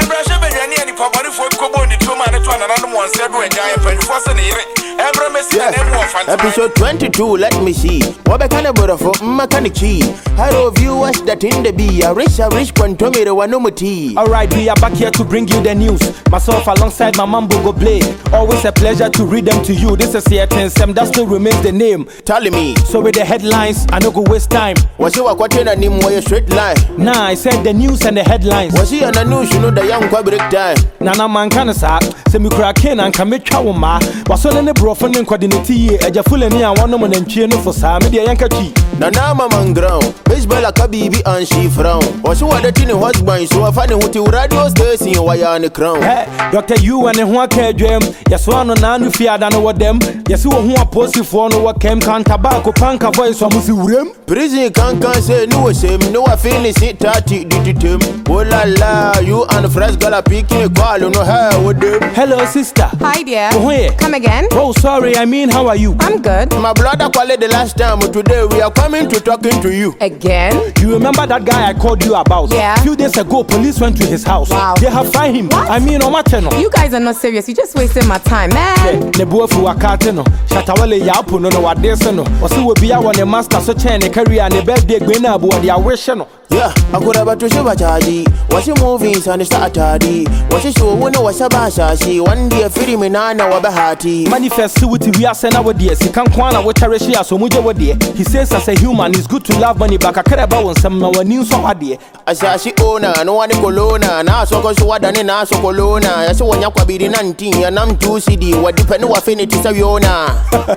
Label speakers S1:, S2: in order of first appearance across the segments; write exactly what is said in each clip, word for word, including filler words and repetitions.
S1: brush up and any public for Kobo and the two man to another one said when giant pen was an ever messy and
S2: episode twenty-two, let me see. What a kind of for Makanichi. Hello, viewers that in the be a rich, a rich quantometer one no tea.
S3: Alright, we are back here to bring you the news. Myself alongside my Mambo Go Play. Always a pleasure to read them to you. This is here ten Sem, that still remains the name.
S2: Tell me.
S3: So with the headlines, I don't go waste time.
S2: Was you a quarter and name where straight line?
S3: Nah, I said the news and the headlines.
S2: Was he on the news, you know the young public time?
S3: Nana man can say, Semi Kraken and Kamikawama. Was on the brofen and coordinate, a Jafulani and one woman and Chino for Sam, the Yankachi.
S2: Nana man ground, baseball a kabibi and she frown. Was you a tiny husband, so I find out you radio station why on the crown.
S3: Hey, Doctor, you and a one care dream. Yes, one on none if you had done what them. Yes, who are posted for no what came can tobacco panka voice from Musim.
S2: Prison can't say no shame, no I finish it thirty did him. Oh la la, you and fresh gala picking a call, no hair with them.
S3: Hello, sister.
S4: Hi, dear.
S3: Oh, yeah.
S4: Come again?
S3: Oh, sorry, I mean, how are you?
S4: I'm good.
S2: My brother called it the last time, but today we are coming to talking to you.
S4: Again?
S3: You remember that guy I called you about?
S4: Yeah.
S3: A few days ago, police went to his house.
S4: Wow.
S3: They have found him.
S4: What?
S3: I mean, on my channel.
S4: You guys are not serious. You just wasting my time, man.
S3: Nebuafu wakateno. Shatawale yapu no no wadeseno. Osi we be our master so chain a career and a birthday gwena abu wadi awesheno.
S2: Yeah, I could have to show a chardy. What's your movies and it's a tardy? What's your show when I was a bashashi? One day, Firi Minana Wabahati.
S3: Manifest with we are sent our dear. He can't kwana what Tarashia so much over there. He says, as a human, it's good to love money back. I care about some our news so hard there.
S2: Asashi owner, no one colonna, now so goes what an aso colonna. I saw one yakwabi nineteen, and I'm two C D. What depend on affinity Saviona.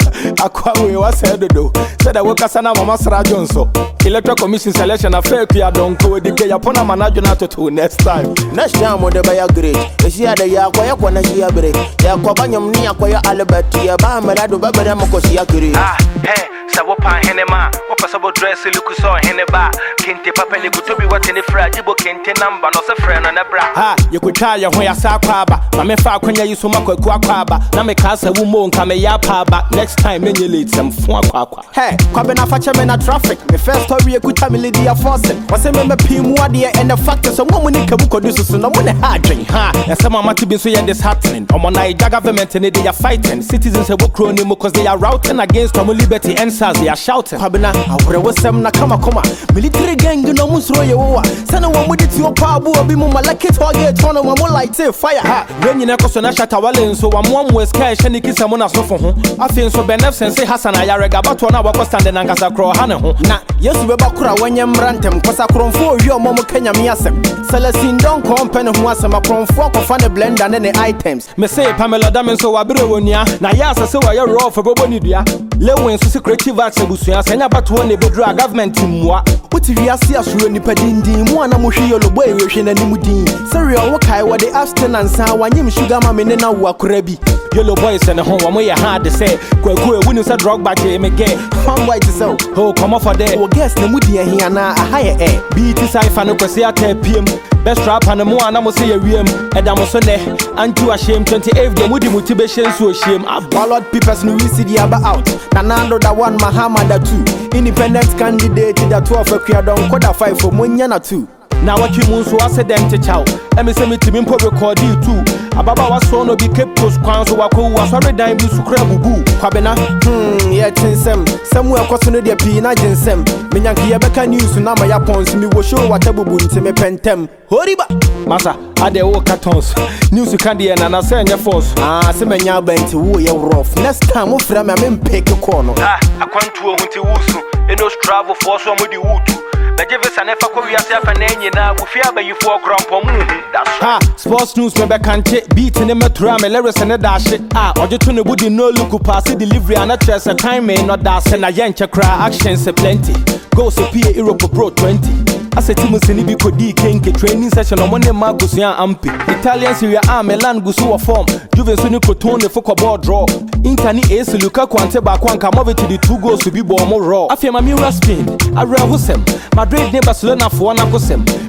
S3: Aqua was said to do. Said I work as an Amasra Johnson. Electoral Commission selection affair. Don't go with the gay upon a manager to next time.
S2: Next time, what the buyer great. If you had a yaquaya, when I see a break, Yakobanyam near Quaya Albertia, Bamalado Babadamocosia.
S3: Ah, hey, Sawopa Henema, what possible dress you look so Heneba, Kente Papa, you could be what in the fragile Kente number, not a friend on a bra. Ah, you could try your way as Aquaba, Mamefa Quenya, you so much Quaquaba, Namekasa woman come a yapaba, next time when you lead some Fuaqua. Hey, Quabena Fachamena traffic, the first story you could tell me, Lydia Fawcett. Was a member Pimwadia and the factors of one winning Kabuko do so no one hard drink, ha, and some are to be so this happening. On one night, government and they are fighting. Citizens have worked because they are routing against common liberty and SARS, they are shouting. Habana, I was some Nakama Koma, military gang, you know, Musroya. Send a one with it to your power, be more like it or get one of more like fire. Ha, when you know, Shatawale, so I'm one was cash and kiss someone as for home. I feel so benefits and say Hassan, I are about one hour standing and Gasakro Hana. Nah, yes, we bakura when you rantem, because I cron for your Momo Kenya Miasem. Celestine don't company who has a cron for a blend and any items. Me say Pamela Damen so Abironia, Nayasa so I raw for Bobonidia. Lewin so creative arts and Busia, send about one bedra government in moi. What if you see us really pedindi, one amushi yolo boy, wishing any mudin. Sorry, I walk high what the abstinence and one yim sugar mamma in a wakurebi. Yellow boys and a home way hard to say, Quaku, when you said drug back to him again. Found white to sell. Oh, come off for there. Oh, guess the moody and here now a higher air. Be it is I fan of P M. Best rap and a more and I must say a ream. And I must say, and to a shame twenty-eight, the moody motivation so shame. A ballot people's new city about out. Nanando that one Mahama that two. Independent candidate that two of a queer down quarter five for Munyana two. Now what you moon so I said them to chow. Let me say me to me record you too. Ababa was so no be kept to squans so wako was already dying to crab boo. Kwabena, hmm, yeah, tinsem. Somewhere costing the pina jinsem. Minyanki Yabeka news to Nama Yapons, me will show what Abu to me pentem. Horiba, Massa, I de walk cartons. News to candy and I say your force. Ah, Semenya bent to woo your rough. Next time, we'll frame a pick a corner. Ah, I can't to a winter woosu. And those travel for some with the wood. But if it's an F A Q, we are self and any now, we fear by you for Grandpa Moon. That's ha, sports news, maybe can't beat in the metro, and lyrics and a dash it. Ah, or you turn the woody no look pass the delivery and a dress a time may not dash and a yank cry actions a plenty. Go so P A Europe Pro twenty. I said Timothy Nibico D Kenke training session on Monday Margusian Ampi. Italian Syria Arm, Milan Gusu form. Juve Sunico Tone for ball draw. Intani Ace Luka Quante Bakwanka move to the two goals to be born more raw. I feel my mirror spin. I real Husem. Madrid neighbor Barcelona for one Akosem.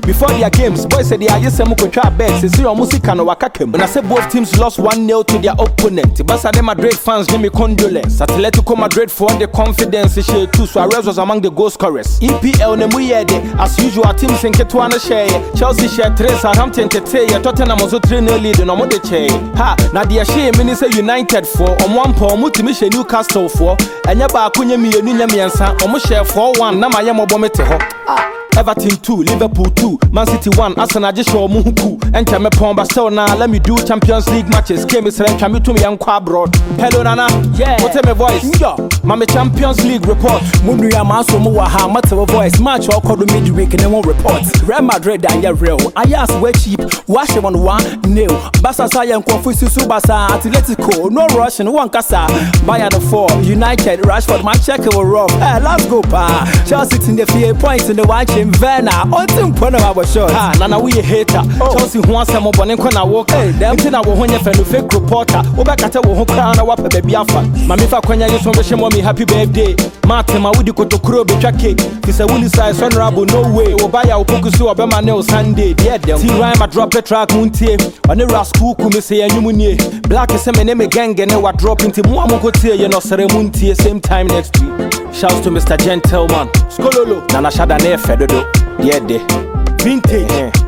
S3: Before their games, boys said they are just some contra bets. They see your music and wakakem. When I say both teams lost one nil to their opponent, Barca Madrid fans give me condolence. Atletico Madrid for the confidence they share too. Suarez was among the goal scorers. E P L Nemuyede, as usual, teams in Ketuana share. Chelsea share three, Southampton Tete, Tottenham also three nil lead in Omode Che. Ha, now they share Minister United for on one point, Multimission Newcastle for, and Yaba Kunya Mianunya Miansa, Omo share four one, Namayamo Bometeho. Everton two, Liverpool two, Man City one, Arsenal just show Muhuku, and Champions but still now let me do Champions League matches. Came is like Champions to me and abroad. Hello Nana, yeah. What's my voice? Yeah. Mama Champions League report. Mundu ya maso muwaha, mata voice match or call the midweek and then one report. Real Madrid and ya real. I ask where cheap, wash them on one nil. Basa Sayan Kofusu Subasa, Atletico, no Russian, one Casa, Bayern the four, United, Rashford, my check will rough. Hey, let's go, pa. Chelsea in the few points in the white. Verna, on tym point of our show. Ah, Nana, we a hater. Chelsea wants some more bonnet when I walk. Hey, them thing I will when you fellow fake reporter. Obakata will hook down a wapa baby alpha. Mamifa Konya, you some wish mommy happy birthday. Martin, I would go to Kuro be cake. It's a woolly size, honorable, no way. Obaya, Opokusu, Obama, Neo Sunday. Yeah, them. T Rhyme, I drop a track, Muntie. On the rascal, Kumise, and Yumuni. Black is a name again, and I drop into Muamokote, you know, Seremunti, same time next week. Shouts to Mister Gentleman. Skololo, Nana Shadane Fedodo. Yeah, de. Vintage. Yeah.